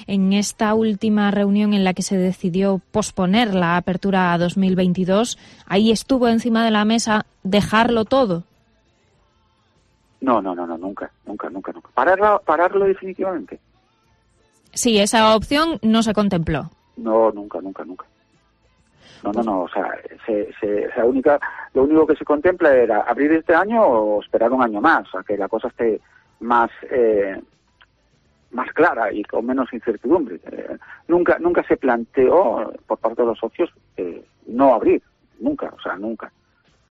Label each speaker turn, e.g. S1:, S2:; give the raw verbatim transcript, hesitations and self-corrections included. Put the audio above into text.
S1: en esta última reunión en la que se decidió posponer la apertura a dos mil veintidós, ahí estuvo encima de la mesa dejarlo todo.
S2: No, no, no, no, nunca, nunca, nunca, nunca. Pararlo, pararlo definitivamente.
S1: Sí, esa opción no se contempló.
S2: No, nunca, nunca, nunca. No, no, no, o sea, se, se, la única, lo único que se contempla era abrir este año o esperar un año más, a que la cosa esté más eh, más clara y con menos incertidumbre. Eh, nunca nunca se planteó por parte de los socios eh, no abrir, nunca, o sea, nunca.